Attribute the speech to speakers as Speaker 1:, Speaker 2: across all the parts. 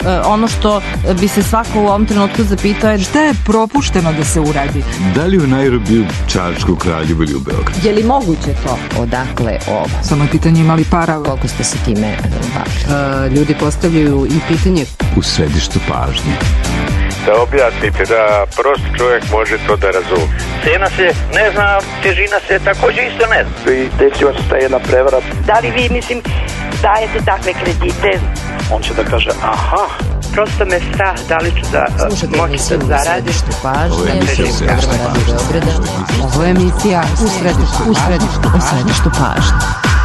Speaker 1: ono što bi se svako u ovom trenutku zapitao je
Speaker 2: šta je propušteno da se uradi?
Speaker 3: Da li u Nairobiju, Čačku, Kraljevu ili u Beogradu?
Speaker 4: Je li moguće to? Odakle ovo?
Speaker 2: Samo je pitanje imali para.
Speaker 4: Koliko ste se time bavili?
Speaker 2: Ljudi postavljaju i pitanje
Speaker 3: u središtu pažnje.
Speaker 5: Da objasnite, da prost čovjek može to da razumije.
Speaker 6: Cena se ne zna, težina se također isto ne zna.
Speaker 7: I desila se ta jedna prevara.
Speaker 8: Da li vi, dajete takve kredite?
Speaker 7: On će da kaže, aha.
Speaker 8: Prosto me strah, da li ću da moći da zaradim.
Speaker 4: Ovo je emisija u središtu pažnje.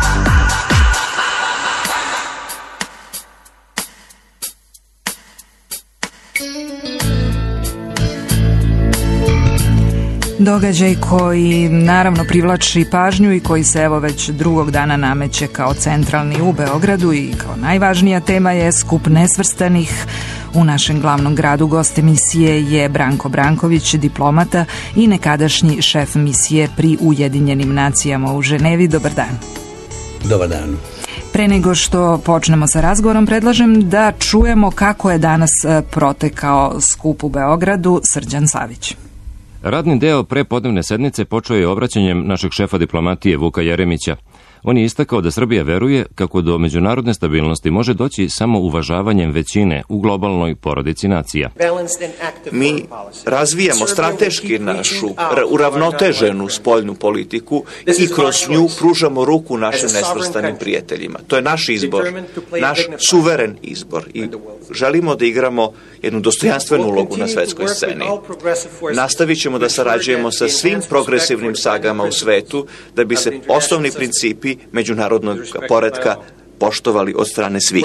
Speaker 2: Događaj koji naravno privlači pažnju i koji se evo već drugog dana nameće kao centralni u Beogradu i kao najvažnija tema je skup nesvrstanih. U našem glavnom gradu gost emisije je Branko Branković, diplomata i nekadašnji šef misije pri Ujedinjenim nacijama u Ženevi. Dobar dan.
Speaker 9: Dobar dan.
Speaker 2: Pre nego što počnemo sa razgovorom, predlažem da čujemo kako je danas protekao skup u Beogradu. Srđan Savić.
Speaker 10: Radni deo prepodnevne sednice počeo je obraćanjem našeg šefa diplomatije Vuka Jeremića. On je istakao da Srbija veruje kako do međunarodne stabilnosti može doći samo uvažavanjem većine u globalnoj porodici nacija.
Speaker 11: Mi razvijamo strateški našu uravnoteženu spoljnu politiku i kroz nju pružamo ruku našim nesvrstanim prijateljima. To je naš izbor, naš suveren izbor i želimo da igramo jednu dostojanstvenu ulogu na svetskoj sceni. Nastavit ćemo da sarađujemo sa svim progresivnim sagama u svetu da bi se osnovni principi međunarodnog poretka poštovali od strane svih.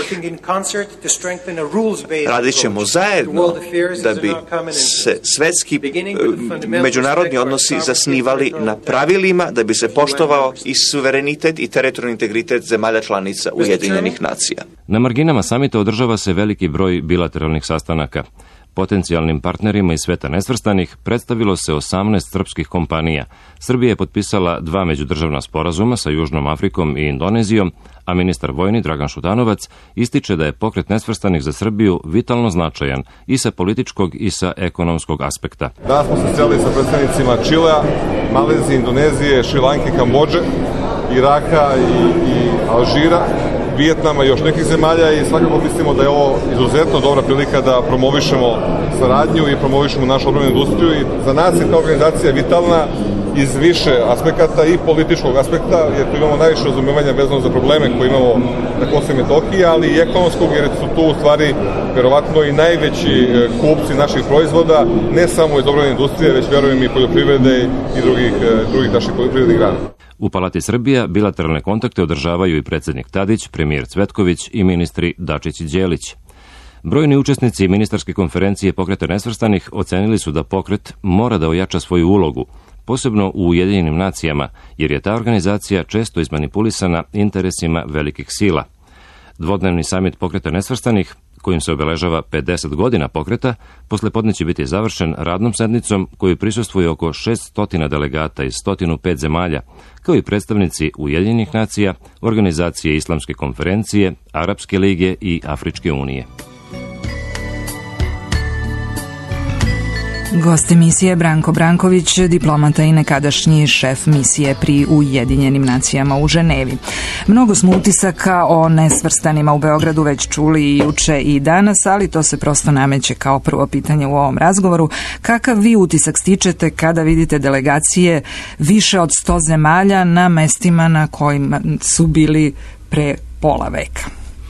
Speaker 11: Radit ćemo zajedno da bi se svetski međunarodni odnosi zasnivali na pravilima, da bi se poštovao i suverenitet i teritorijalni integritet zemalja članica Ujedinjenih nacija.
Speaker 10: Na marginama samita održava se veliki broj bilateralnih sastanaka. Potencijalnim partnerima iz sveta nesvrstanih predstavilo se 18 srpskih kompanija. Srbija je potpisala 2 međudržavna sporazuma sa Južnom Afrikom i Indonezijom, a ministar vojni Dragan Šutanovac ističe da je pokret nesvrstanih za Srbiju vitalno značajan i sa političkog i sa ekonomskog aspekta.
Speaker 12: Danas smo se sreli sa predstavnicima Čilea, Malezije, Indonezije, Šrilanke, Kambodže, Iraka i Alžira, Vijetnama i još nekih zemalja i svakako mislimo da je ovo izuzetno dobra prilika da promovišemo saradnju i promovišemo našu odbrambenu industriju i za nas je ta organizacija vitalna iz više aspekata i političkog aspekta, jer tu imamo najviše razumevanja vezano za probleme koje imamo na Kosovu i Metohiji, ali i ekonomskog, jer su tu u stvari verovatno i najveći kupci naših proizvoda, ne samo iz odbrambene industrije, već verujem i poljoprivrede i drugih naših poljoprivrednih grana.
Speaker 10: U Palati Srbija bilateralne kontakte održavaju i predsjednik Tadić, premijer Cvetković i ministri Dačić i Đelić. Brojni učesnici ministarske konferencije Pokreta nesvrstanih ocenili su da pokret mora da ojača svoju ulogu, posebno u Ujedinjenim nacijama, jer je ta organizacija često izmanipulisana interesima velikih sila. Dvodnevni samit Pokreta nesvrstanih, kojim se obeležava 50 godina pokreta, poslepodne će biti završen radnom sednicom koju prisustvuje oko 600 delegata iz 105 zemalja, kao i predstavnici Ujedinjenih nacija, Organizacije Islamske konferencije, Arapske lige i Afričke unije.
Speaker 2: Gost emisije Branko Branković, diplomata i nekadašnji šef misije pri Ujedinjenim nacijama u Ženevi. Mnogo smo utisaka o nesvrstanima u Beogradu već čuli i juče i danas, ali to se prosto nameće kao prvo pitanje u ovom razgovoru. Kakav vi utisak stičete kada vidite delegacije više od 100 zemalja na mestima na kojima su bili pre pola veka?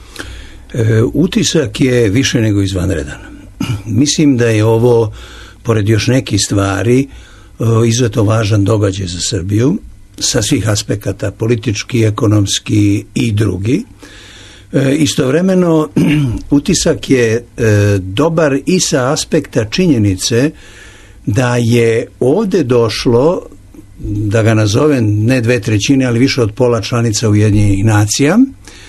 Speaker 9: Utisak je više nego izvanredan. Mislim da je ovo, pored još nekih stvari, izuzetno važan događaj za Srbiju, sa svih aspekata, politički, ekonomski i drugi. Istovremeno, utisak je dobar i sa aspekta činjenice da je ovdje došlo, da ga nazovem ne 2/3, ali više od pola članica Ujedinjenih nacija,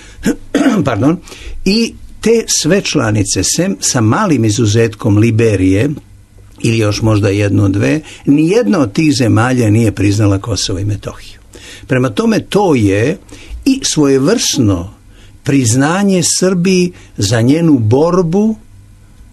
Speaker 9: i te sve članice, sem sa malim izuzetkom Liberije, ili još možda 1-2, nijedna od tih zemalja nije priznala Kosovo i Metohiju. Prema tome, to je i svojevrsno priznanje Srbiji za njenu borbu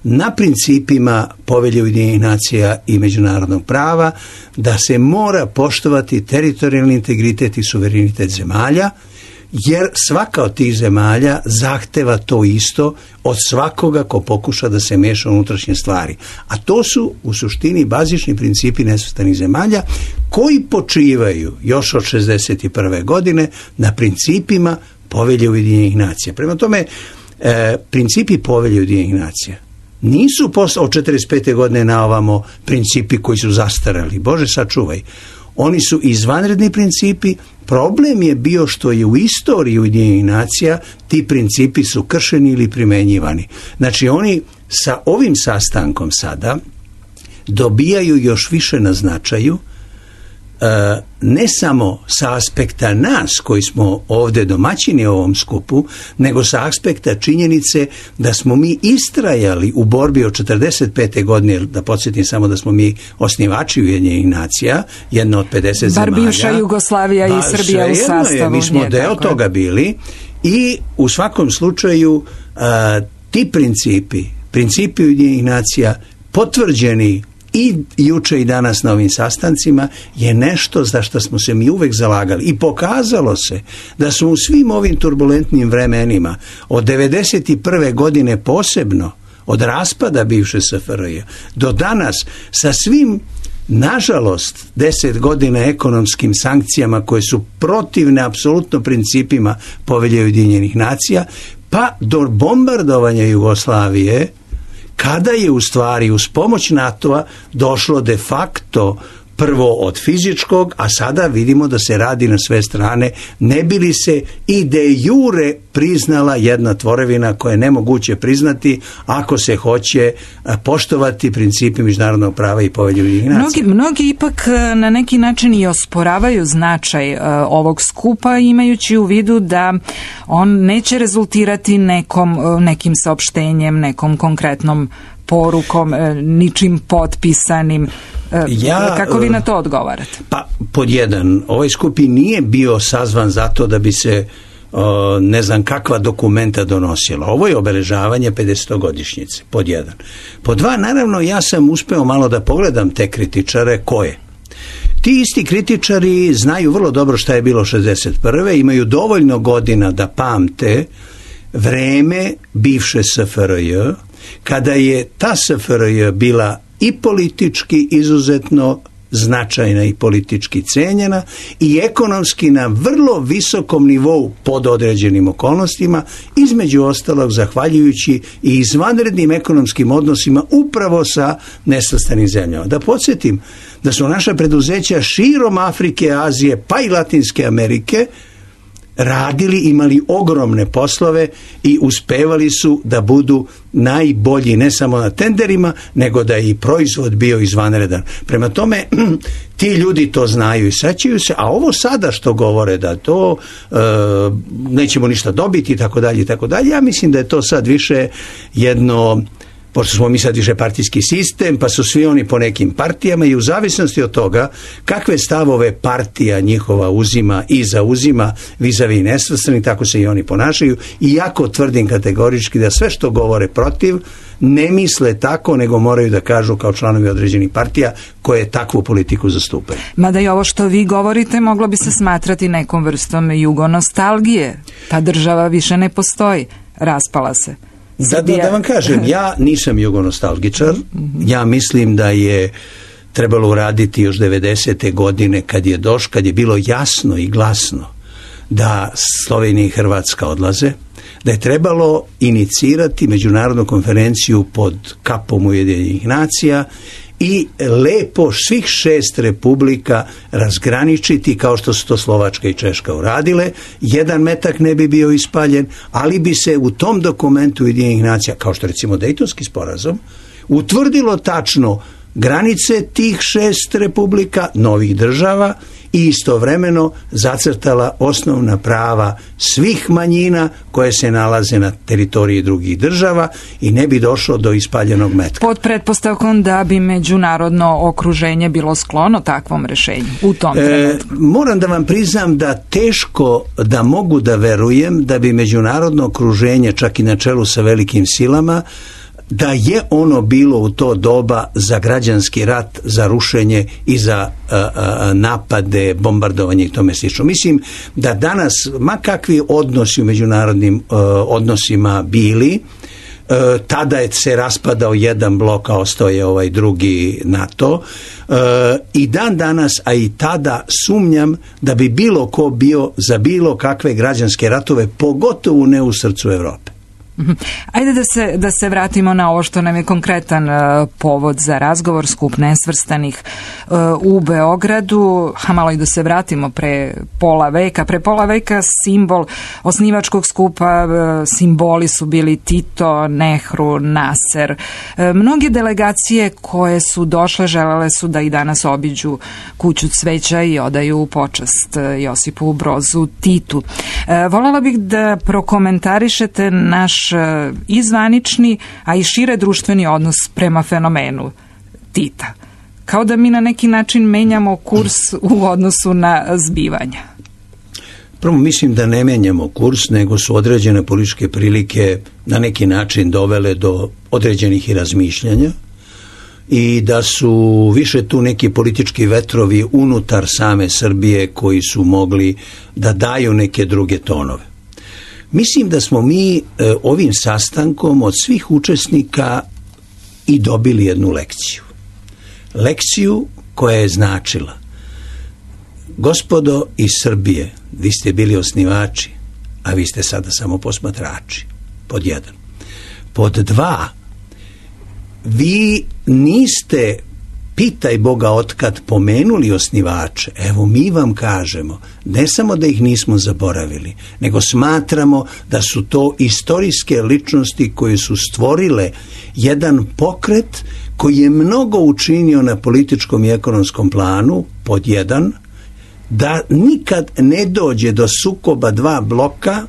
Speaker 9: na principima Povelje Ujedinjenih nacija i međunarodnog prava, da se mora poštovati teritorijalni integritet i suverenitet zemalja, jer svaka od tih zemalja zahteva to isto od svakoga ko pokuša da se meša u unutrašnje stvari. A to su u suštini bazični principi nesvrstanih zemalja koji počivaju još od 1961. godine na principima Povelje Ujedinjenih nacija. Prema tome, principi Povelje Ujedinjenih nacija nisu od 1945. godine na ovamo principi koji su zastarali. Bože sačuvaj. Oni su izvanredni principi. Problem je bio što je u istoriji Ujedinjenih nacija ti principi su kršeni ili primenjivani. Znači oni sa ovim sastankom sada dobijaju još više na značaju, ne samo sa aspekta nas koji smo ovdje domaćini u ovom skupu, nego sa aspekta činjenice da smo mi istrajali u borbi od 1945. godine, da podsjetim samo da smo mi osnivači Ujedinjenih nacija, jedna od 50 zemalja.
Speaker 2: Bar bivša Jugoslavija i Srbija u sastavu.
Speaker 9: Mi smo deo toga bili i u svakom slučaju ti principi Ujedinjenih nacija potvrđeni i juče i danas na ovim sastancima je nešto za što smo se mi uvek zalagali i pokazalo se da su u svim ovim turbulentnim vremenima od 1991. godine posebno od raspada bivše SFRJ do danas sa svim nažalost 10 godina ekonomskim sankcijama koje su protivne apsolutno principima Povelje Ujedinjenih nacija pa do bombardovanja Jugoslavije, kada je u stvari uz pomoć NATO-a došlo de facto prvo od fizičkog, a sada vidimo da se radi na sve strane, ne bi li se i de jure priznala jedna tvorevina koja je nemoguće priznati ako se hoće poštovati principi međunarodnog prava i Povelje Ujedinjenih nacija.
Speaker 2: Mnogi ipak na neki način i osporavaju značaj ovog skupa, imajući u vidu da on neće rezultirati nekim saopštenjem, nekom konkretnom porukom, ničim potpisanim. Kako vi na to odgovarate?
Speaker 9: Pa, pod jedan, ovaj skup nije bio sazvan zato da bi se ne znam kakva dokumenta donosila. Ovo je obeležavanje 50-godišnjice, pod jedan. Pod dva, naravno, ja sam uspeo malo da pogledam te kritičare, koje? Ti isti kritičari znaju vrlo dobro šta je bilo 1961. Imaju dovoljno godina da pamte vreme bivše SFRJ, kada je ta SFRJ bila i politički izuzetno značajna i politički cenjena i ekonomski na vrlo visokom nivou pod određenim okolnostima, između ostalog zahvaljujući i izvanrednim ekonomskim odnosima upravo sa nesvrstanim zemljama. Da podsjetim da su naša preduzeća širom Afrike, Azije pa i Latinske Amerike radili, imali ogromne poslove i uspevali su da budu najbolji ne samo na tenderima, nego da je i proizvod bio izvanredan. Prema tome, ti ljudi to znaju i sećaju se, a ovo sada što govore da to nećemo ništa dobiti i tako dalje, ja mislim da je to sad više jedno, pošto smo mi sad više partijski sistem, pa su svi oni po nekim partijama i u zavisnosti od toga kakve stavove partija njihova uzima i zauzima vis-a-vis nesvrstanih, tako se i oni ponašaju. Iako tvrdim kategorički da sve što govore protiv ne misle tako, nego moraju da kažu kao članovi određenih partija koje takvu politiku zastupaju.
Speaker 2: Mada i ovo što vi govorite moglo bi se smatrati nekom vrstom jugonostalgije. Ta država više ne postoji, raspala se.
Speaker 9: Da vam kažem, ja nisam jugonostalgičar, ja mislim da je trebalo uraditi još 90. godine kad je bilo jasno i glasno da Slovenija i Hrvatska odlaze, da je trebalo inicirati međunarodnu konferenciju pod kapom Ujedinjenih nacija i lepo svih 6 republika razgraničiti kao što su to Slovačka i Češka uradile. Jedan metak ne bi bio ispaljen, ali bi se u tom dokumentu Ujedinjenih nacija, kao što recimo Dejtonski sporazum, utvrdilo tačno granice tih 6 republika, novih država, i istovremeno zacrtala osnovna prava svih manjina koje se nalaze na teritoriji drugih država i ne bi došlo do ispaljenog metka.
Speaker 2: Pod pretpostavkom da bi međunarodno okruženje bilo sklono takvom rešenju u tom trenutku.
Speaker 9: Moram da vam priznam da teško da mogu da verujem da bi međunarodno okruženje, čak i na čelu sa velikim silama, da je ono bilo u to doba za građanski rat, za rušenje i za napade, bombardovanje i tome slično. Mislim da danas, ma kakvi odnosi u međunarodnim odnosima bili, tada je se raspadao jedan blok, a ostao je ovaj drugi NATO, i dan danas, a i tada sumnjam da bi bilo ko bio za bilo kakve građanske ratove, pogotovo ne u srcu Europe.
Speaker 2: Ajde da se vratimo na ovo što nam je konkretan povod za razgovor, skup nesvrstanih u Beogradu, a malo i da se vratimo pre pola veka simbol osnivačkog skupa, simboli su bili Tito, Nehru, Naser. Mnoge delegacije koje su došle želele su da i danas obiđu kuću cveća i odaju počast Josipu Brozu Titu. Voljela bih da prokomentarišete naš i zvanični, a i šire društveni odnos prema fenomenu Tita. Kao da mi na neki način menjamo kurs u odnosu na zbivanja.
Speaker 9: Prvo, mislim da ne menjamo kurs, nego su određene političke prilike na neki način dovele do određenih i razmišljanja i da su više tu neki politički vetrovi unutar same Srbije koji su mogli da daju neke druge tonove. Mislim da smo mi ovim sastankom od svih učesnika i dobili jednu lekciju. Lekciju koja je značila: gospodo iz Srbije, vi ste bili osnivači, a vi ste sada samo posmatrači. Pod jedan. Pod dva, vi niste, pitaj Boga otkad, pomenuli osnivače. Evo, mi vam kažemo, ne samo da ih nismo zaboravili, nego smatramo da su to istorijske ličnosti koje su stvorile jedan pokret koji je mnogo učinio na političkom i ekonomskom planu, pod jedan, da nikad ne dođe do sukoba dva bloka,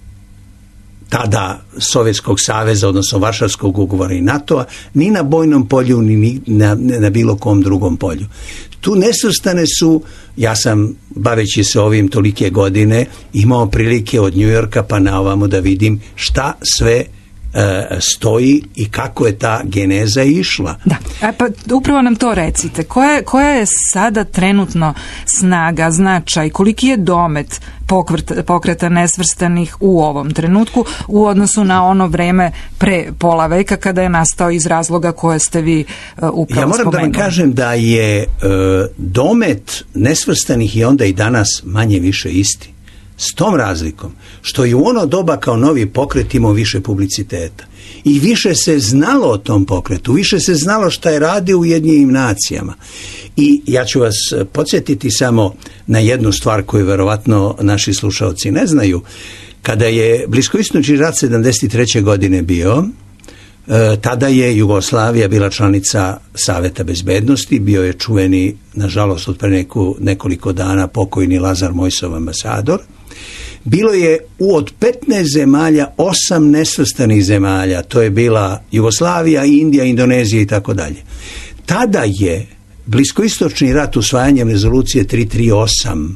Speaker 9: tada Sovjetskog saveza, odnosno Varšavskog ugovora i NATO-a, ni na bojnom polju, ni na bilo kom drugom polju. Tu nesvrstane su, ja sam, baveći se ovim tolike godine, imao prilike od New Yorka pa na ovamo da vidim šta sve stoji i kako je ta geneza išla.
Speaker 2: Da, pa upravo nam to recite. Koja je sada trenutno snaga, značaj, koliki je domet pokreta nesvrstanih u ovom trenutku u odnosu na ono vreme pre pola veka kada je nastao iz razloga koje ste vi upravo spomenuli?
Speaker 9: Ja moram da vam kažem da je domet nesvrstanih i onda i danas manje više isti. S tom razlikom što je u ono doba kao novi pokret imao više publiciteta i više se znalo o tom pokretu, više se znalo šta je radio u Ujedinjenim nacijama. I ja ću vas podsjetiti samo na jednu stvar koju verovatno naši slušalci ne znaju. Kada je bliskoistočni rat 73. godine bio, tada je Jugoslavija bila članica Saveta bezbednosti, bio je čuveni, nažalost od pre nekoliko dana, pokojni Lazar Mojsov ambasador. Bilo je od 15 zemalja 8 nesvrstanih zemalja, to je bila Jugoslavija, Indija, Indonezija i tako dalje. Tada je bliskoistočni rat usvajanjem rezolucije 338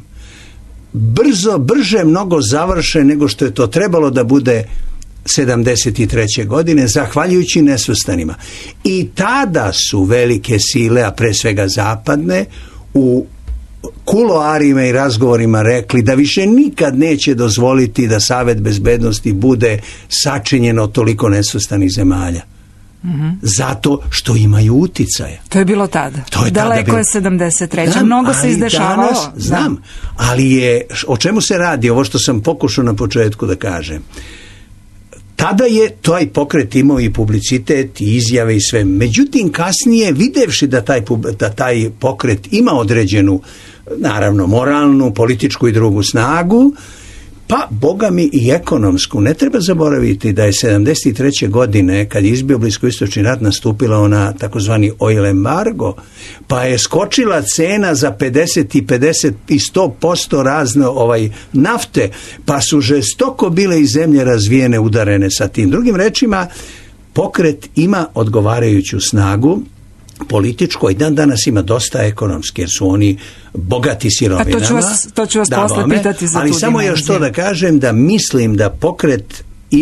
Speaker 9: brže mnogo završen nego što je to trebalo da bude 73. godine, zahvaljujući nesvrstanima. I tada su velike sile, a pre svega zapadne, u kuloarima i razgovorima rekli da više nikad neće dozvoliti da Savet bezbednosti bude sačinjen od toliko nesvrstanih zemalja. Zato što imaju uticaja.
Speaker 2: To je bilo tada. Daleko je 73.
Speaker 9: Znam,
Speaker 2: mnogo se izdešavalo.
Speaker 9: Danas, znam, ali je, o čemu se radi, ovo što sam pokušao na početku da kažem. Tada je taj pokret imao i publicitet i izjave i sve. Međutim, kasnije, videvši da taj pokret ima određenu, naravno, moralnu, političku i drugu snagu, pa, boga mi, i ekonomsku. Ne treba zaboraviti da je 73. godine, kad je izbio bliskoistočni rat, nastupila ona takozvani oil embargo, pa je skočila cena za 50 i 100% razne nafte, pa su žestoko bile i zemlje razvijene, udarene sa tim. Drugim rečima, pokret ima odgovarajuću snagu, političko, i dan danas ima dosta ekonomski, jer su oni bogati sirovinama.
Speaker 2: To ću vas posle pitati za tu
Speaker 9: ali samo
Speaker 2: dimenziju.
Speaker 9: još to da kažem, da mislim da pokret ima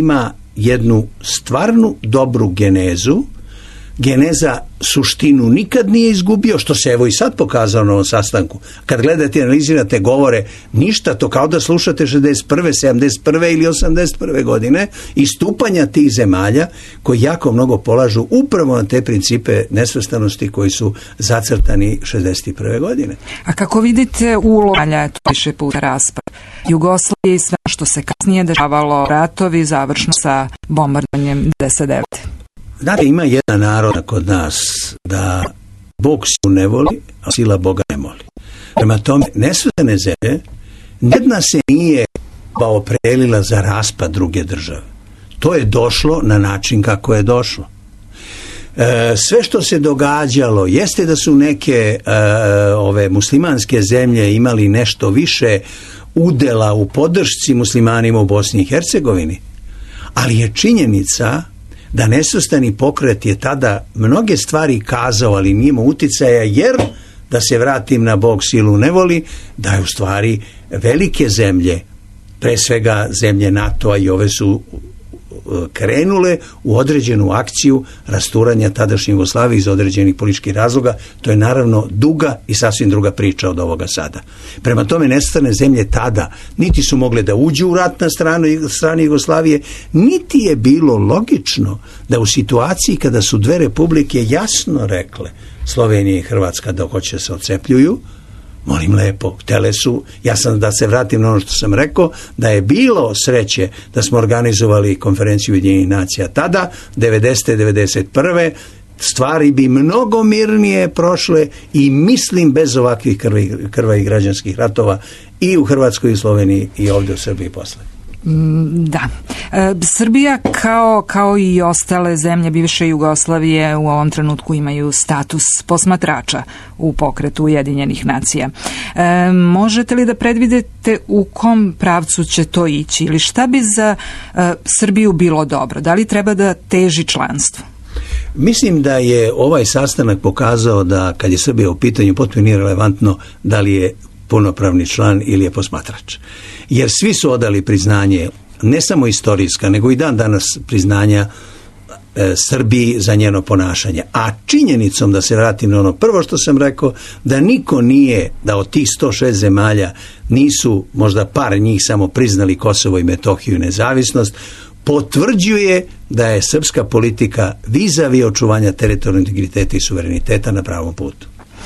Speaker 9: jednu stvarnu dobru genezu. Geneza suštinu nikad nije izgubio, što se evo i sad pokazao na ovom sastanku. Kad gledate i analizirate govore, ništa, to kao da slušate 61. 71. ili 81. godine istupanja tih zemalja koji jako mnogo polažu upravo na te principe nesvrstanosti koji su zacrtani 61. godine.
Speaker 2: A kako vidite ulogu to više puta raspad Jugoslavije i sve što se kasnije dešavalo, ratovi završno sa bombardovanjem 99.
Speaker 9: Znate, ima jedna narodna kod nas da Bog silu ne voli, a sila Boga ne moli. Prema tome, nesvrstane zemlje, nijedna se nije oprelila za raspad druge države. To je došlo na način kako je došlo. Sve što se događalo jeste da su neke ove muslimanske zemlje imali nešto više udela u podršci muslimanima u Bosni i Hercegovini, ali je činjenica da nesvrstani pokret je tada mnoge stvari kazao, ali nije imao uticaja, jer, da se vratim na Bog silu ne voli, da je u stvari velike zemlje, pre svega zemlje NATO-a i ove su krenule u određenu akciju rasturanja tadašnje Jugoslavije iz određenih političkih razloga. To je naravno duga i sasvim druga priča od ovoga sada. Prema tome, nesvrstane zemlje tada niti su mogle da uđu u rat na strani Jugoslavije, niti je bilo logično da u situaciji kada su dve republike jasno rekle, Slovenija i Hrvatska, da hoće se odcepljuju, molim lepo, htele su, ja sam, da se vratim na ono što sam rekao, da je bilo sreće da smo organizovali konferenciju Ujedinjenih nacija tada, 90. 91. stvari bi mnogo mirnije prošle i mislim bez ovakvih krvavih građanskih ratova i u Hrvatskoj i Sloveniji i ovdje u Srbiji posle.
Speaker 2: Da. Srbija kao i ostale zemlje bivše Jugoslavije u ovom trenutku imaju status posmatrača u pokretu Ujedinjenih nacija. Možete li da predvidite u kom pravcu će to ići ili šta bi za Srbiju bilo dobro? Da li treba da teži članstvu?
Speaker 9: Mislim da je ovaj sastanak pokazao da kad je Srbija u pitanju potpuno nije relevantno da li je punopravni član ili je posmatrač. Jer svi su odali priznanje, ne samo istorijska, nego i dan danas priznanja Srbiji za njeno ponašanje. A činjenicom, da se vratim na ono prvo što sam rekao, da niko nije, da od tih 106 zemalja nisu možda par njih samo priznali Kosovo i Metohiju i nezavisnost, potvrđuje da je srpska politika vis-a-vis očuvanja teritorijalnog integriteta i suvereniteta na pravom putu.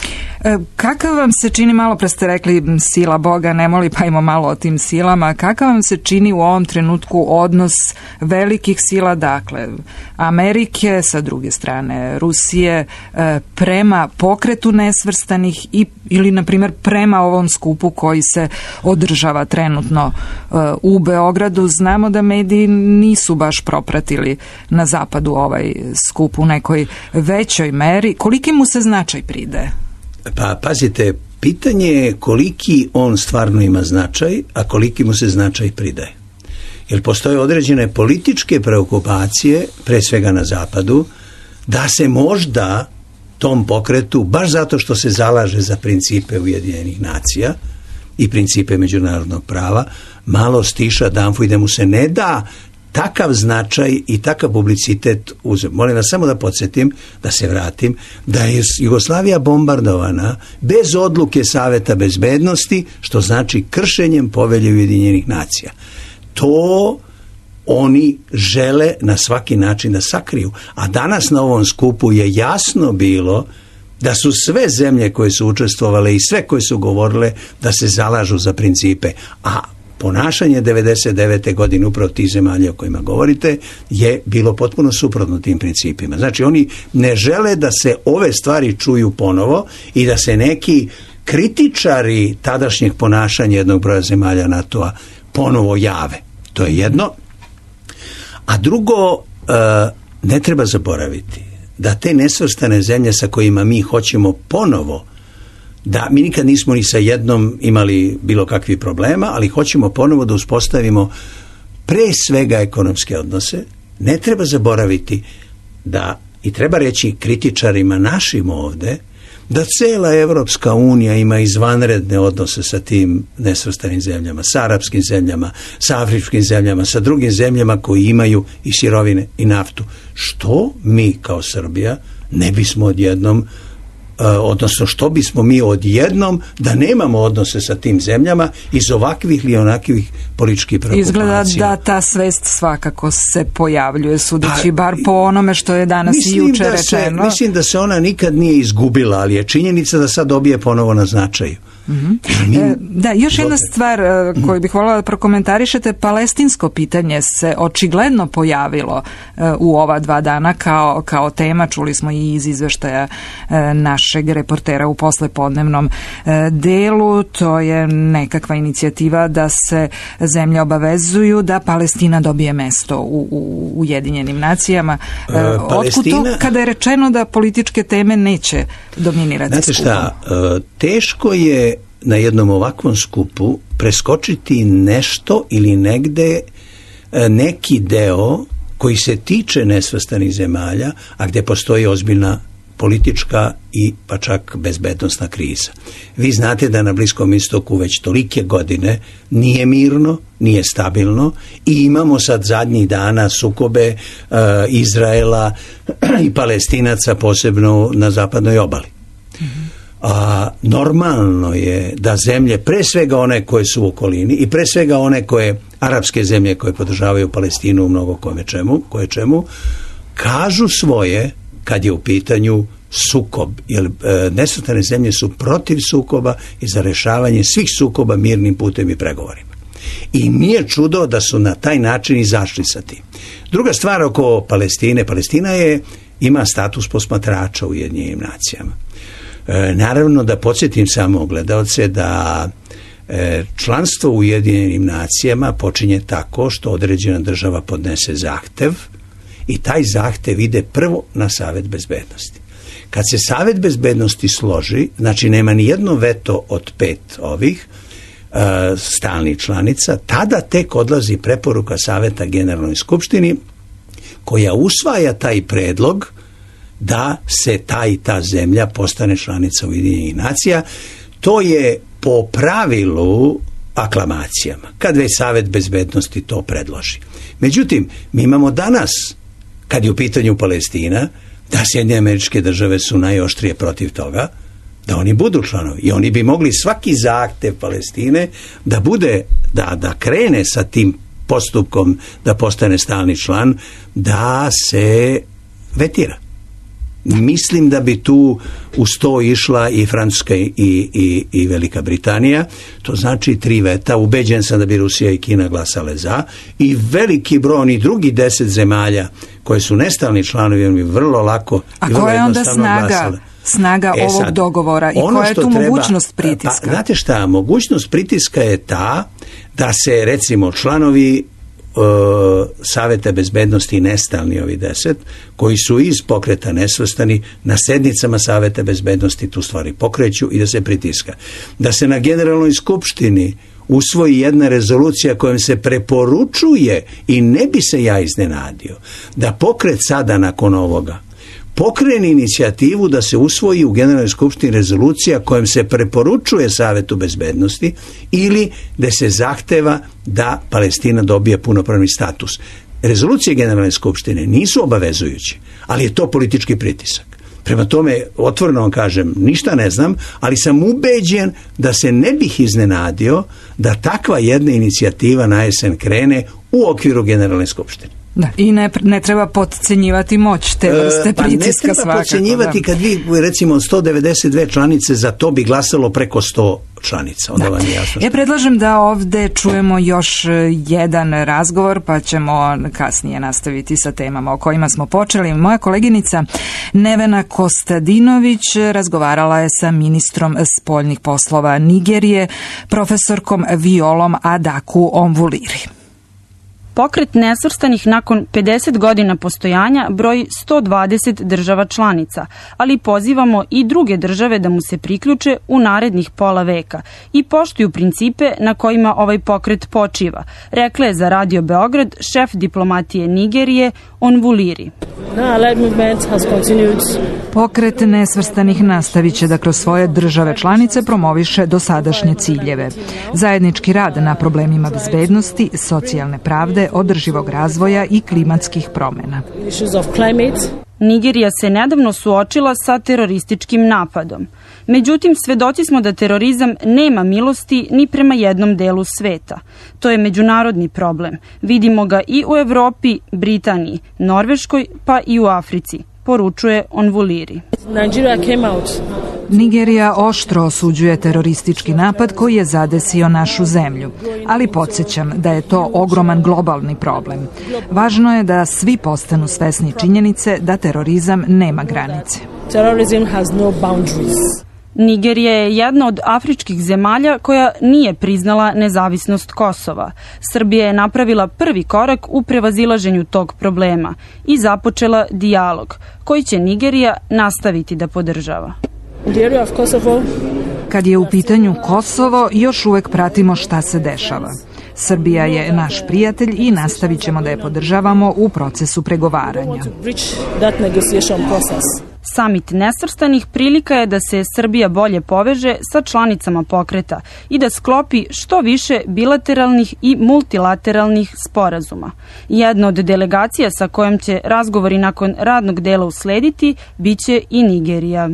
Speaker 2: Kakav vam se čini, malo pre ste rekli sila Boga ne moli, pa imamo malo o tim silama, kakav vam se čini u ovom trenutku odnos velikih sila, dakle Amerike, sa druge strane Rusije, prema pokretu nesvrstanih ili na primjer prema ovom skupu koji se održava trenutno u Beogradu? Znamo da mediji nisu baš propratili na zapadu ovaj skup u nekoj većoj meri. Koliki mu se značaj pridaje?
Speaker 9: Pa pazite, pitanje je koliki on stvarno ima značaj, a koliki mu se značaj pridaje. Jer postoje određene političke preokupacije, pre svega na zapadu, da se možda tom pokretu, baš zato što se zalaže za principe Ujedinjenih nacija i principe međunarodnog prava, malo stiša damfu i da mu se ne da takav značaj i takav publicitet uzem. Molim vas samo da podsjetim, da se vratim, da je Jugoslavija bombardovana bez odluke Saveta bezbednosti, što znači kršenjem Povelje Ujedinjenih nacija. To oni žele na svaki način da sakriju. A danas na ovom skupu je jasno bilo da su sve zemlje koje su učestvovale i sve koje su govorile da se zalažu za principe, a ponašanje 99. godine upravo tih zemalja o kojima govorite je bilo potpuno suprotno tim principima. Znači oni ne žele da se ove stvari čuju ponovo i da se neki kritičari tadašnjeg ponašanja jednog broja zemalja NATO-a ponovo jave. To je jedno. A drugo, ne treba zaboraviti da te nesvrstane zemlje sa kojima mi hoćemo ponovo, da mi nikad nismo ni sa jednom imali bilo kakvih problema, ali hoćemo ponovo da uspostavimo pre svega ekonomske odnose. Ne treba zaboraviti da, i treba reći kritičarima našim ovde, da cela Evropska unija ima izvanredne odnose sa tim nesvrstanim zemljama, sa arapskim zemljama, sa afričkim zemljama, sa drugim zemljama koji imaju i sirovine i naftu. Što mi kao Srbija ne bismo odjednom, odnosno što bismo mi odjednom da nemamo odnose sa tim zemljama iz ovakvih ili onakvih političkih preokupacija.
Speaker 2: Izgleda da ta svest svakako se pojavljuje, sudeći bar po onome što je danas i juče rečeno.
Speaker 9: Mislim da se ona nikad nije izgubila, ali je činjenica da sad dobije ponovo na značaju.
Speaker 2: Da, još jedna stvar koju bih voljela da prokomentarišete, palestinsko pitanje se očigledno pojavilo u ova 2 dana kao tema, čuli smo i iz izveštaja našeg reportera u poslepodnevnom delu. To je nekakva inicijativa da se zemlje obavezuju da Palestina dobije mesto u Ujedinjenim nacijama. Otkud to kada je rečeno da političke teme neće dominirati skupom?
Speaker 9: Znate šta, teško je na jednom ovakvom skupu preskočiti nešto ili negde neki deo koji se tiče nesvrstanih zemalja, a gde postoji ozbiljna politička i pa čak bezbednosna kriza. Vi znate da na Bliskom istoku već tolike godine nije mirno, nije stabilno i imamo sad zadnjih dana sukobe Izraela i Palestinaca, posebno na zapadnoj obali. Normalno je da zemlje, pre svega one koje su u okolini i pre svega one koje, arapske zemlje koje podržavaju Palestinu u mnogo koje čemu, kažu svoje kad je u pitanju sukob, jer nesvrstane zemlje su protiv sukoba i za rešavanje svih sukoba mirnim putem i pregovorima. I nije čudo da su na taj način izašli sa tim. Druga stvar oko Palestine, Palestina ima status posmatrača u Ujedinjenim nacijama. Naravno da podsjetim samo gledalce da članstvo u Ujedinjenim nacijama počinje tako što određena država podnese zahtev i taj zahtev ide prvo na Savet bezbednosti. Kad se Savet bezbednosti složi, znači nema ni jedno veto od 5 ovih stalnih članica, tada tek odlazi preporuka Saveta Generalnoj skupštini koja usvaja taj predlog da se ta zemlja postane članica Ujedinjenih nacija. To je po pravilu aklamacijama, kad već Savet bezbednosti to predloži. Međutim, mi imamo danas, kad je u pitanju Palestina, da Sjedinjene Američke Države su najoštrije protiv toga, da oni budu članovi. I oni bi mogli svaki zahtev Palestine da bude, da krene sa tim postupkom da postane stalni član, da se vetira. Mislim da bi tu uz to išla i Francuska i Velika Britanija. To znači 3 veta. Ubeđen sam da bi Rusija i Kina glasale za. I veliki broj onih drugih 10 zemalja koje su nestalni članovi, oni bi vrlo lako i vrlo jednostavno glasale.
Speaker 2: Snaga ovog dogovora i koja je tu mogućnost pritiska?
Speaker 9: Pa, znate šta, mogućnost pritiska je ta da se recimo članovi Saveta bezbednosti nestalni, ovi 10, koji su iz pokreta nesvrstani, na sednicama Saveta bezbednosti tu stvari pokreću i da se pritiska. Da se na Generalnoj skupštini usvoji jedna rezolucija kojom se preporučuje, i ne bi se ja iznenadio, da pokret sada nakon ovoga pokrene inicijativu da se usvoji u Generalnoj skupštini rezolucija kojom se preporučuje Savetu bezbednosti ili da se zahteva da Palestina dobije punopravni status. Rezolucije Generalne skupštine nisu obavezujuće, ali je to politički pritisak. Prema tome, otvoreno vam kažem, ništa ne znam, ali sam ubeđen da se ne bih iznenadio da takva jedna inicijativa na jesen krene u okviru Generalne skupštine.
Speaker 2: Da, i ne treba potcenjivati moć te vrste pritiska svakako.
Speaker 9: Ne treba potcenjivati kad vi, recimo, 192 članice, za to bi glasalo preko 100 članica. Onda vam je jasno.
Speaker 2: Ja predlažem da ovde čujemo još jedan razgovor, pa ćemo kasnije nastaviti sa temama o kojima smo počeli. Moja koleginica Nevena Kostadinović razgovarala je sa ministrom spoljnih poslova Nigerije, profesorkom Violom Adaku Onwuliri.
Speaker 13: Pokret nesvrstanih nakon 50 godina postojanja broji 120 država članica, ali pozivamo i druge države da mu se priključe u narednih pola veka i poštuju principe na kojima ovaj pokret počiva, rekla je za Radio Beograd šef diplomatije Nigerije Onvuliri.
Speaker 2: Pokret nesvrstanih nastavit će da kroz svoje države članice promoviše dosadašnje ciljeve. Zajednički rad na problemima bezbednosti, socijalne pravde, održivog razvoja i klimatskih promjena.
Speaker 13: Nigerija se nedavno suočila sa terorističkim napadom. Međutim, svedoci smo da terorizam nema milosti ni prema jednom delu sveta. To je međunarodni problem. Vidimo ga i u Evropi, Britaniji, Norveškoj, pa i u Africi, poručuje Onvuliri.
Speaker 2: Nigerija oštro osuđuje teroristički napad koji je zadesio našu zemlju, ali podsjećam da je to ogroman globalni problem. Važno je da svi postanu svesni činjenice da terorizam nema granice.
Speaker 13: Nigerija je jedna od afričkih zemalja koja nije priznala nezavisnost Kosova. Srbija je napravila prvi korak u prevazilaženju tog problema i započela dijalog koji će Nigerija nastaviti da podržava.
Speaker 2: Kad je u pitanju Kosovo, još uvek pratimo šta se dešava. Srbija je naš prijatelj i nastavit ćemo da je podržavamo u procesu pregovaranja.
Speaker 13: Samit nesvrstanih prilika je da se Srbija bolje poveže sa članicama pokreta i da sklopi što više bilateralnih i multilateralnih sporazuma. Jedna od delegacija sa kojom će razgovori nakon radnog dela uslediti biće i Nigerija.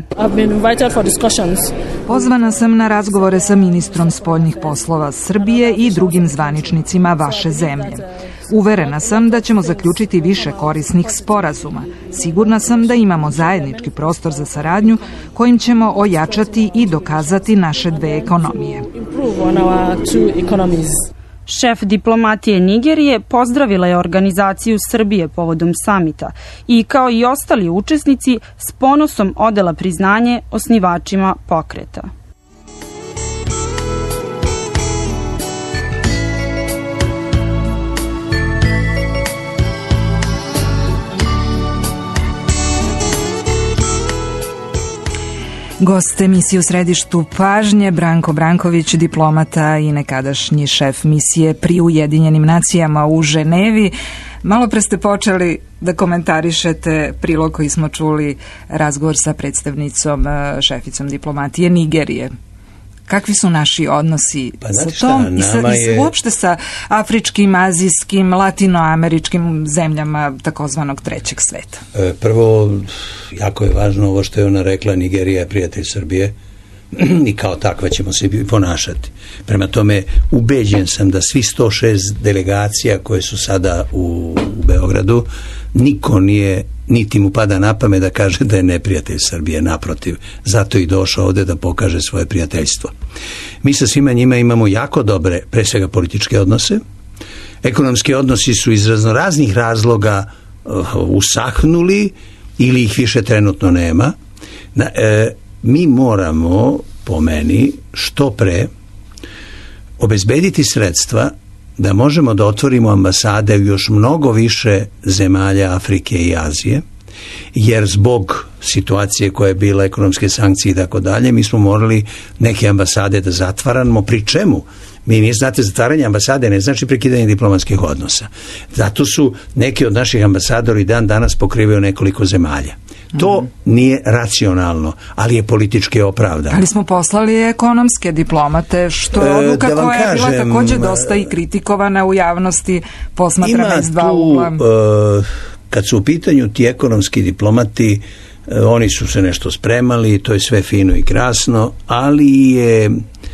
Speaker 2: Pozvana sam na razgovore sa ministrom spoljnih poslova Srbije i drugim zvaničnicima vaše zemlje. Uverena sam da ćemo zaključiti više korisnih sporazuma. Sigurna sam da imamo zajednički prostor za saradnju kojim ćemo ojačati i dokazati naše dve ekonomije.
Speaker 13: Šef diplomatije Nigerije pozdravila je organizaciju Srbije povodom samita i kao i ostali učesnici s ponosom odala priznanje osnivačima pokreta.
Speaker 2: Gost emisije U središtu pažnje, Branko Branković, diplomata i nekadašnji šef misije pri Ujedinjenim nacijama u Ženevi. Malo pre ste počeli da komentarišete prilog koji smo čuli, razgovor sa predstavnicom, šeficom diplomatije Nigerije. Kakvi su naši odnosi sa tom i uopšte sa afričkim, azijskim, latinoameričkim zemljama takozvanog trećeg sveta?
Speaker 9: Prvo, jako je važno ovo što je ona rekla, Nigerija je prijatelj Srbije i kao takva ćemo se ponašati. Prema tome, ubeđen sam da svi 106 delegacija koje su sada u Beogradu, niko nije, niti mu pada na pamet da kaže da je neprijatelj Srbije, naprotiv, zato i došao ovde da pokaže svoje prijateljstvo. Mi sa svima njima imamo jako dobre, pre svega političke odnose. Ekonomski odnosi su iz raznoraznih razloga usahnuli ili ih više trenutno nema. Mi moramo, po meni, što pre obezbediti sredstva da možemo da otvorimo ambasade u još mnogo više zemalja Afrike i Azije, jer zbog situacije koja je bila, ekonomske sankcije i tako dalje, mi smo morali neke ambasade da zatvaramo, pri čemu mi, znate, zatvaranje ambasade ne znači prekidanje diplomatskih odnosa. Zato su neki od naših ambasadora i dan danas pokrivaju nekoliko zemalja. To nije racionalno, ali je politički opravdano.
Speaker 2: Ali smo poslali ekonomske diplomate, što je odluka koja je bila također dosta i kritikovana u javnosti, posmatrana iz dva ugla.
Speaker 9: Kad su u pitanju ti ekonomski diplomati, oni su se nešto spremali, to je sve fino i krasno, ali je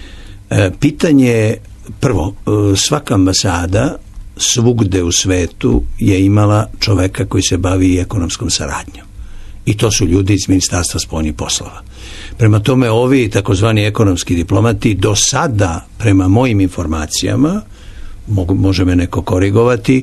Speaker 9: pitanje, prvo, svaka ambasada svugde u svetu je imala čoveka koji se bavi ekonomskom saradnjom. I to su ljudi iz Ministarstva spoljnih poslova. Prema tome, ovi takozvani ekonomski diplomati do sada, prema mojim informacijama, može me neko korigovati,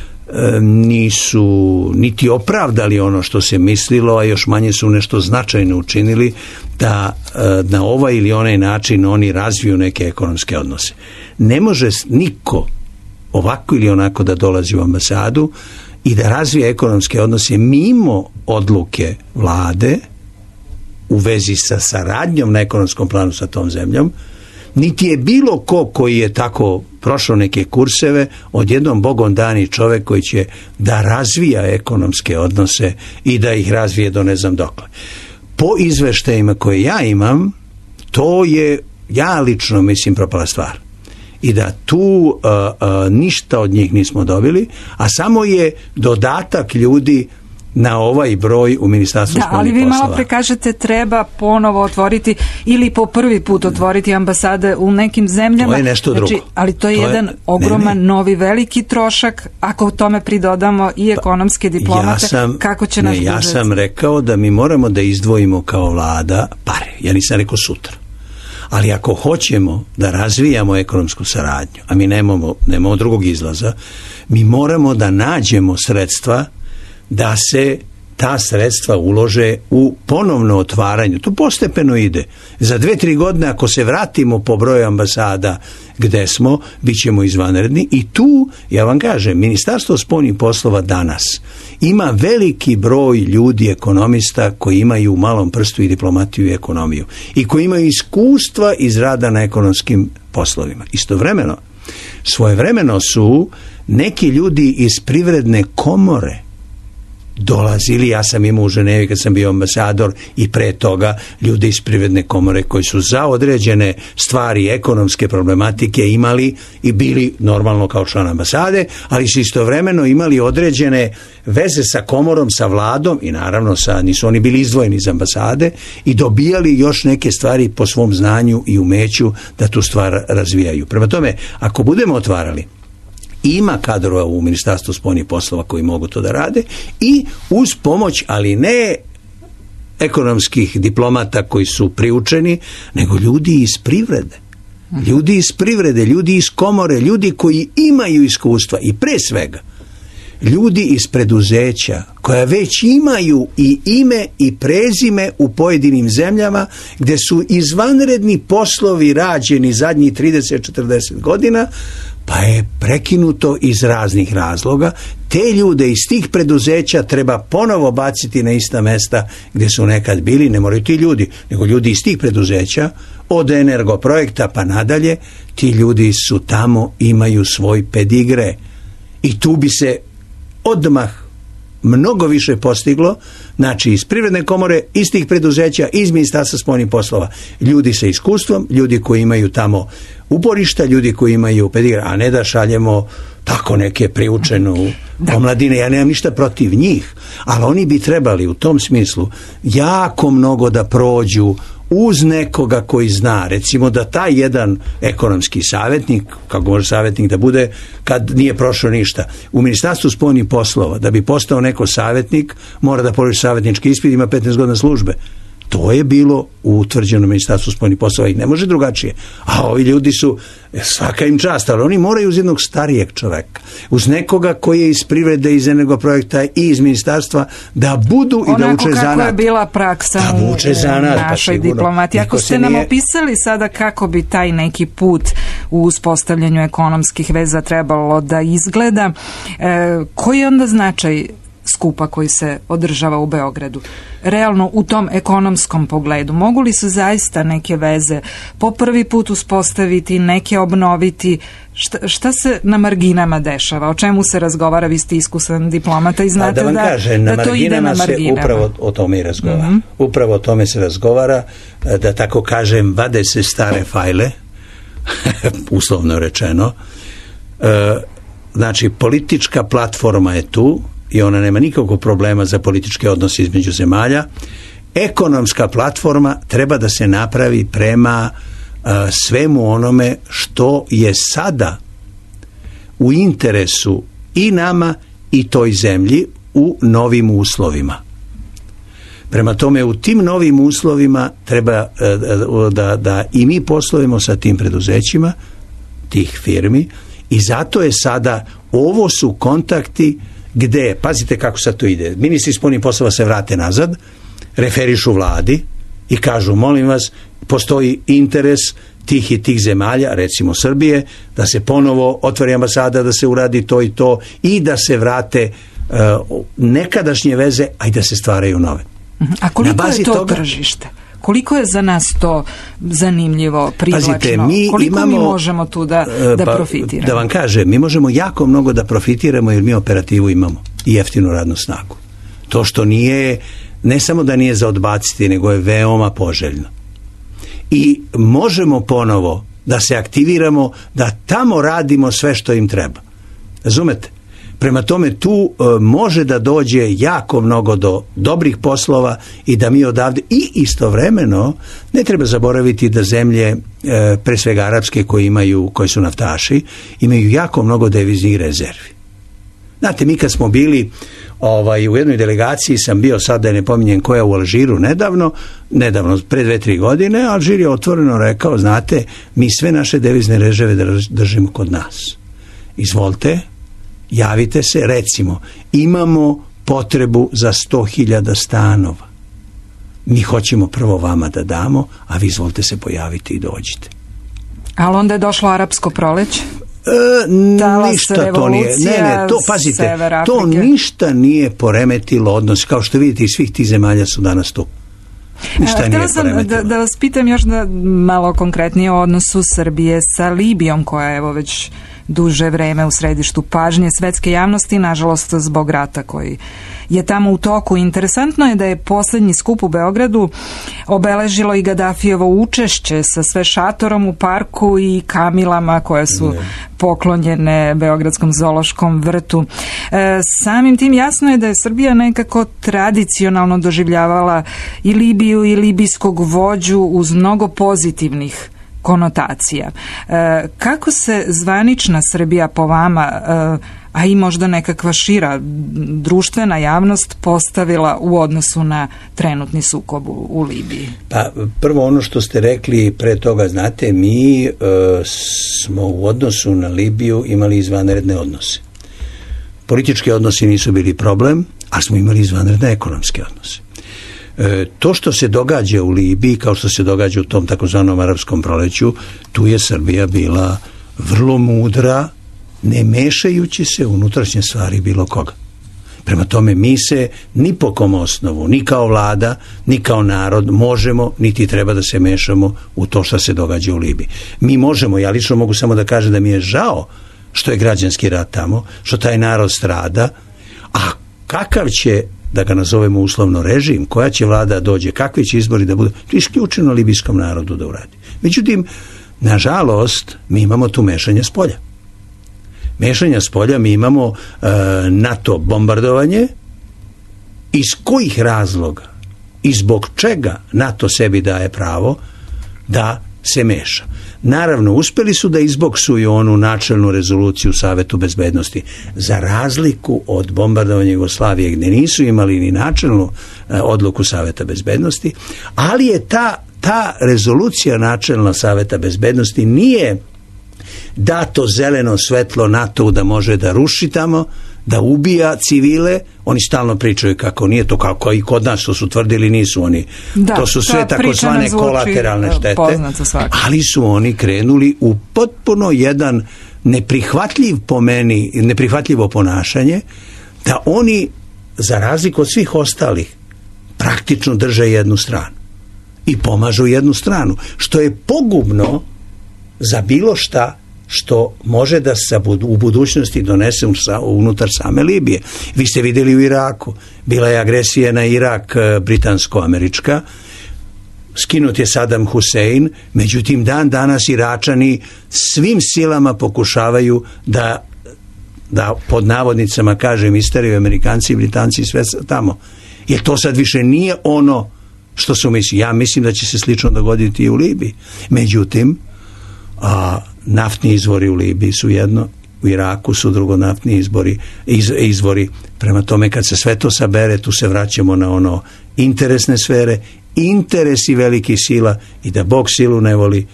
Speaker 9: nisu niti opravdali ono što se mislilo, a još manje su nešto značajno učinili da na ovaj ili onaj način oni razviju neke ekonomske odnose. Ne može niko ovako ili onako da dolazi u ambasadu i da razvije ekonomske odnose mimo odluke vlade u vezi sa saradnjom na ekonomskom planu sa tom zemljom, Niti je bilo ko koji je tako prošao neke kurseve, odjednom Bogom dani čovek koji će da razvija ekonomske odnose i da ih razvije do ne znam dokle. Po izveštajima koje ja imam, to je, ja lično mislim, propala stvar. I da tu ništa od njih nismo dobili, a samo je dodatak ljudi na ovaj broj u Ministarstvu spoljnih poslova.
Speaker 2: Ali vi malo pre kažete treba ponovo otvoriti ili po prvi put otvoriti ambasade u nekim zemljama.
Speaker 9: To je nešto drugo.
Speaker 2: Ali to je jedan ogroman, novi, veliki trošak. Ako tome pridodamo i ekonomske diplomate, kako će naš budžet?
Speaker 9: Ja sam rekao da mi moramo da izdvojimo kao vlada pare. Ja nisam rekao sutra. Ali ako hoćemo da razvijamo ekonomsku saradnju, a mi nemamo drugog izlaza, mi moramo da nađemo sredstva da se ta sredstva ulože u ponovno otvaranje. To postepeno ide. Za 2-3 godine ako se vratimo po broju ambasada gde smo, bit ćemo izvanredni i tu, ja vam kažem, Ministarstvo spoljnih poslova danas ima veliki broj ljudi, ekonomista koji imaju u malom prstu i diplomatiju i ekonomiju i koji imaju iskustva iz rada na ekonomskim poslovima. Istovremeno, svojevremeno su neki ljudi iz privredne komore dolazili, ja sam imao u Ženevi kad sam bio ambasador i pre toga ljudi iz privredne komore koji su za određene stvari ekonomske problematike imali i bili normalno kao član ambasade, ali su istovremeno imali određene veze sa komorom, sa vladom i naravno nisu oni bili izdvojeni iz ambasade i dobijali još neke stvari po svom znanju i umeću da tu stvar razvijaju. Prema tome, ako budemo otvarali, ima kadrova u Ministarstvu spoljnih poslova koji mogu to da rade i uz pomoć, ali ne ekonomskih diplomata koji su priučeni, nego ljudi iz privrede. Ljudi iz privrede, ljudi iz komore, ljudi koji imaju iskustva i pre svega ljudi iz preduzeća koja već imaju i ime i prezime u pojedinim zemljama gde su izvanredni poslovi rađeni zadnjih 30-40 godina, pa je prekinuto iz raznih razloga. Te ljude iz tih preduzeća treba ponovo baciti na ista mesta gdje su nekad bili, ne moraju ti ljudi, nego ljudi iz tih preduzeća, od Energoprojekta pa nadalje, ti ljudi su tamo, imaju svoj pedigre. I tu bi se odmah mnogo više postiglo, znači iz privredne komore, iz tih preduzeća, iz Ministarstva spoljnih poslova. Ljudi sa iskustvom, ljudi koji imaju tamo uporišta, ljudi koji imaju pedigre, a ne da šaljemo tako neke priučenu omladine. Ja nemam ništa protiv njih, ali oni bi trebali u tom smislu jako mnogo da prođu uz nekoga koji zna, recimo da taj jedan ekonomski savjetnik, kako može savjetnik da bude kad nije prošao ništa, u Ministarstvu spoljnih poslova, da bi postao neko savjetnik, mora da položi savjetnički ispit, ima 15 godina službe. To je bilo utvrđeno Ministarstvu spoljnih poslova i ne može drugačije. A ovi ljudi su, svaka im čast, ali oni moraju uz jednog starijeg čoveka, uz nekoga koji je iz privrede, iz Energoprojekta i iz ministarstva, da budu i da uče zanat.
Speaker 2: Onako kako je bila praksa u našoj diplomati. Ako ste nam opisali sada kako bi taj neki put u uspostavljanju ekonomskih veza trebalo da izgleda, koji je onda značaj skupa koji se održava u Beogradu? Realno u tom ekonomskom pogledu, mogu li se zaista neke veze po prvi put uspostaviti, neke obnoviti? Šta se na marginama dešava? O čemu se razgovara? Vi ste iskusan diplomata i znate da to ide na marginama.
Speaker 9: Upravo o tome i razgovara. Upravo o tome se razgovara, da tako kažem, vade se stare fajle, uslovno rečeno. Znači, politička platforma je tu i ona nema nikakvog problema za političke odnose između zemalja. Ekonomska platforma treba da se napravi prema svemu onome što je sada u interesu i nama i toj zemlji u novim uslovima. Prema tome, u tim novim uslovima treba da i mi poslujemo sa tim preduzećima, tih firmi, i zato je sada, ovo su kontakti gde, pazite kako sad to ide, ministri spoljnih poslova se vrate nazad, referišu vladi i kažu, molim vas, postoji interes tih i tih zemalja, recimo Srbije, da se ponovo otvori ambasada, da se uradi to i to i da se vrate nekadašnje veze, a i da se stvaraju nove.
Speaker 2: A koliko je to tržište? Koliko je za nas to zanimljivo, privlačno?
Speaker 9: Pazite,
Speaker 2: Koliko mi možemo tu da profitiramo?
Speaker 9: Da vam kažem, mi možemo jako mnogo da profitiramo jer mi operativu imamo i jeftinu radnu snagu. To što nije, ne samo da nije za odbaciti, nego je veoma poželjno. I možemo ponovo da se aktiviramo, da tamo radimo sve što im treba. Razumete? Prema tome tu može da dođe jako mnogo do dobrih poslova i da mi odavde, i istovremeno ne treba zaboraviti da zemlje, pre svega arapske koji su naftaši, imaju jako mnogo deviznih rezervi. Znate, mi kad smo bili u jednoj delegaciji, sam bio, sad da ne pominjem koja, u Alžiru nedavno, pre 2-3 godine, Alžir je otvoreno rekao, znate, mi sve naše devizne rezerve držimo kod nas. Izvolite, javite se, recimo, imamo potrebu za 100.000 stanova. Mi hoćemo prvo vama da damo, a vi izvolite se pojaviti i dođite.
Speaker 2: Ali onda je došlo arapsko proleće?
Speaker 9: Ništa to nije. To, pazite, to ništa nije poremetilo odnos, kao što vidite, iz svih tih zemalja su danas tu.
Speaker 2: Htjela sam da vas pitam još malo konkretnije o odnosu Srbije sa Libijom, koja je evo već duže vreme u središtu pažnje svetske javnosti, nažalost zbog rata koji je tamo u toku. Interesantno je da je posljednji skup u Beogradu obeležilo i Gadafijevo učešće sa sve šatorom u parku i kamilama koje su poklonjene Beogradskom zoološkom vrtu. Samim tim jasno je da je Srbija nekako tradicionalno doživljavala i Libiju i libijskog vođu uz mnogo pozitivnih konotacija. Kako se zvanična Srbija po vama, a i možda nekakva šira društvena javnost, postavila u odnosu na trenutni sukob u Libiji?
Speaker 9: Pa prvo ono što ste rekli pre toga, znate, mi smo u odnosu na Libiju imali izvanredne odnose. Politički odnosi nisu bili problem, a smo imali izvanredne ekonomske odnose. To što se događa u Libiji, kao što se događa u tom takozvanom arapskom proleću, tu je Srbija bila vrlo mudra, ne mešajući se u unutrašnje stvari bilo koga. Prema tome, mi se ni po kom osnovu, ni kao vlada, ni kao narod možemo, niti treba da se mešamo u to što se događa u Libiji. Mi možemo, ja lično mogu samo da kažem da mi je žao što je građanski rat tamo, što taj narod strada, a kakav će, da ga nazovemo uslovno, režim, koja će vlada dođe, kakvi će izbori da budu, to je isključeno libijskom narodu da uradi. Međutim, nažalost, mi imamo tu mešanje s polja. Mešanja s polja, mi imamo NATO bombardovanje. Iz kojih razloga i zbog čega NATO sebi daje pravo da se meša? Naravno, uspeli su da izboksuju onu načelnu rezoluciju Savetu bezbednosti, za razliku od bombardovanja Jugoslavije, gdje nisu imali ni načelnu odluku Saveta bezbednosti, ali je ta rezolucija načelna Saveta bezbednosti nije dato zeleno svetlo NATO-u da može da ruši tamo, da ubija civile. Oni stalno pričaju kako nije to, kako i kod nas, to su tvrdili, nisu oni. Da, to su sve takozvane kolateralne štete, ali su oni krenuli u potpuno jedan neprihvatljivo ponašanje, da oni, za razliku od svih ostalih, praktično drže jednu stranu i pomažu jednu stranu, što je pogubno za bilo šta što može da se u budućnosti donese unutar same Libije. Vi ste vidjeli u Iraku, bila je agresija na Irak britansko-američka, skinut je Saddam Hussein, međutim dan danas Iračani svim silama pokušavaju da pod navodnicama kažem isteriju Amerikanci i Britanci sve tamo. Jer to sad više nije ono što su mislili. Ja mislim da će se slično dogoditi i u Libiji. Međutim, naftni izvori u Libiji su jedno, u Iraku su drugo naftni izvori. Prema tome, kad se sve to sabere, tu se vraćamo na ono interesne sfere, interesi velikih sila, i da Bog silu ne voli,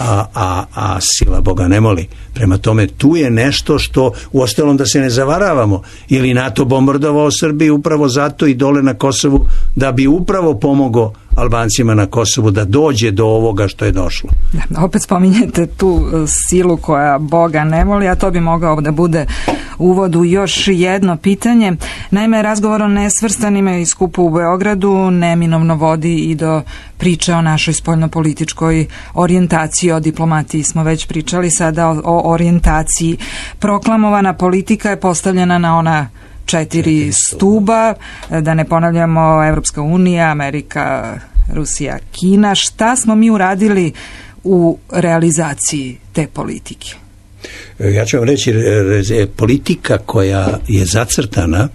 Speaker 9: a sila Boga ne moli. Prema tome, tu je nešto što, uostalom da se ne zavaravamo, je li NATO bombardovao Srbiju upravo zato i dole na Kosovu, da bi upravo pomogao Albancima na Kosovu da dođe do ovoga što je došlo.
Speaker 2: Da, opet spominjete tu silu koja Boga ne voli, a to bi mogao da bude uvod u još jedno pitanje. Naime, razgovor o nesvrstanima i skupu u Beogradu neminovno vodi i do priče o našoj spoljnopolitičkoj orijentaciji. O diplomatiji smo već pričali, sada o orijentaciji. Proklamovana politika je postavljena na ona 4 stuba, da ne ponavljamo, Evropska unija, Amerika, Rusija, Kina. Šta smo mi uradili u realizaciji te politike?
Speaker 9: Ja ću vam reći, politika koja je zacrtana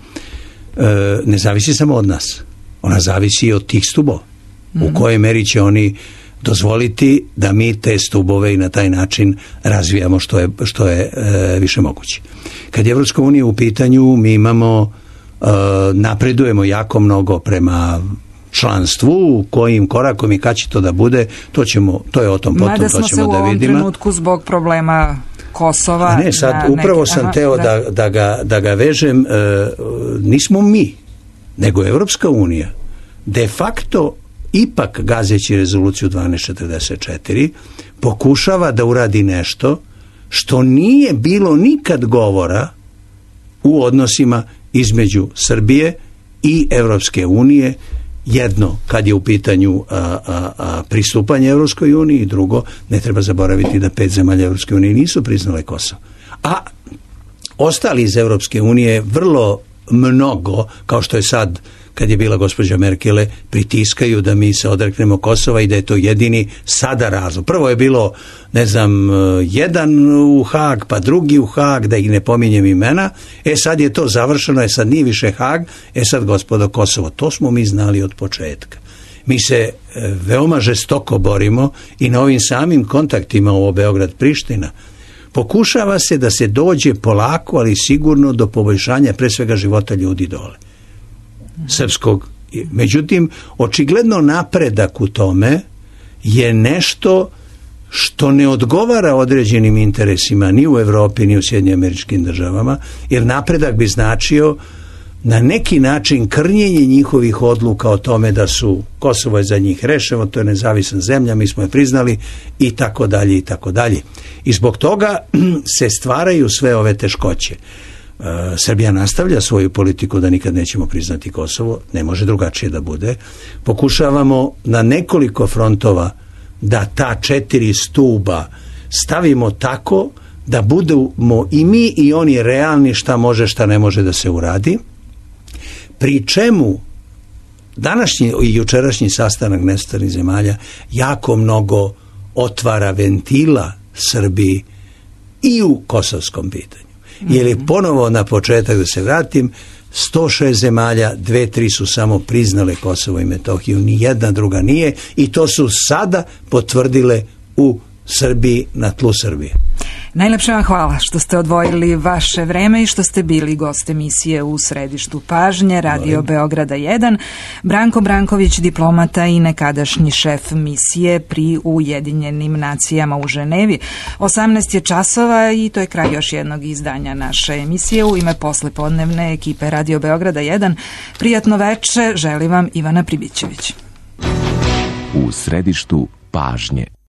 Speaker 9: ne zavisi samo od nas. Ona zavisi i od tih stubova. U kojoj meri će oni dozvoliti da mi te stubove i na taj način razvijamo što je više moguće. Kad je Evropska unija u pitanju, mi imamo, napredujemo jako mnogo prema članstvu, kojim korakom i kad će to da bude, to je o tom potom, to ćemo da vidimo. Mada smo se u ovom
Speaker 2: trenutku zbog problema Kosova...
Speaker 9: Ne, sad upravo sam teo da ga vežem, nismo mi, nego Evropska unija de facto ipak gazeći rezoluciju 1244 pokušava da uradi nešto što nije bilo nikad govora u odnosima između Srbije i Evropske unije. Jedno, kad je u pitanju pristupanje Evropskoj uniji, i drugo, ne treba zaboraviti da 5 zemalja Evropske unije nisu priznale Kosovo. A ostali iz Evropske unije vrlo mnogo, kao što je sad kad je bila gospođa Merkele, pritiskaju da mi se odreknemo Kosova i da je to jedini sada razlog. Prvo je bilo, ne znam, jedan u Haag, pa drugi u Haag, da ih ne pominjem imena. Sad je to završeno, sad nije više Haag, sad gospodo Kosovo. To smo mi znali od početka. Mi se veoma žestoko borimo i na ovim samim kontaktima ovo Beograd-Priština pokušava se da se dođe polako, ali sigurno do poboljšanja pre svega života ljudi dole. Srpskog. Međutim, očigledno napredak u tome je nešto što ne odgovara određenim interesima ni u Evropi, ni u Sjedinjenim Američkim Državama, jer napredak bi značio na neki način krnjenje njihovih odluka o tome da su Kosovo je za njih rešeno, to je nezavisna zemlja, mi smo je priznali i tako dalje i tako dalje. I zbog toga se stvaraju sve ove teškoće. Srbija nastavlja svoju politiku da nikad nećemo priznati Kosovo, ne može drugačije da bude. Pokušavamo na nekoliko frontova da ta 4 stuba stavimo tako da budemo i mi i oni realni šta može, šta ne može da se uradi. Pri čemu današnji i jučerašnji sastanak nesvrstanih zemalja jako mnogo otvara ventila Srbiji i u kosovskom pitanju. Jer je ponovo na početak, da se vratim, 106 zemalja, 2-3 su samo priznale Kosovo i Metohiju, ni jedna druga nije, i to su sada potvrdile u Srbiji, na tlu Srbije.
Speaker 2: Najlepše vam hvala što ste odvojili vaše vreme i što ste bili gost emisije U središtu pažnje, Radio Beograda 1. Branko Branković, diplomata i nekadašnji šef misije pri Ujedinjenim nacijama u Ženevi. 18 je časova i to je kraj još jednog izdanja naše emisije. U ime poslepodnevne ekipe Radio Beograda 1 prijatno veče želi vam Ivana Pribićević.
Speaker 14: U središtu pažnje.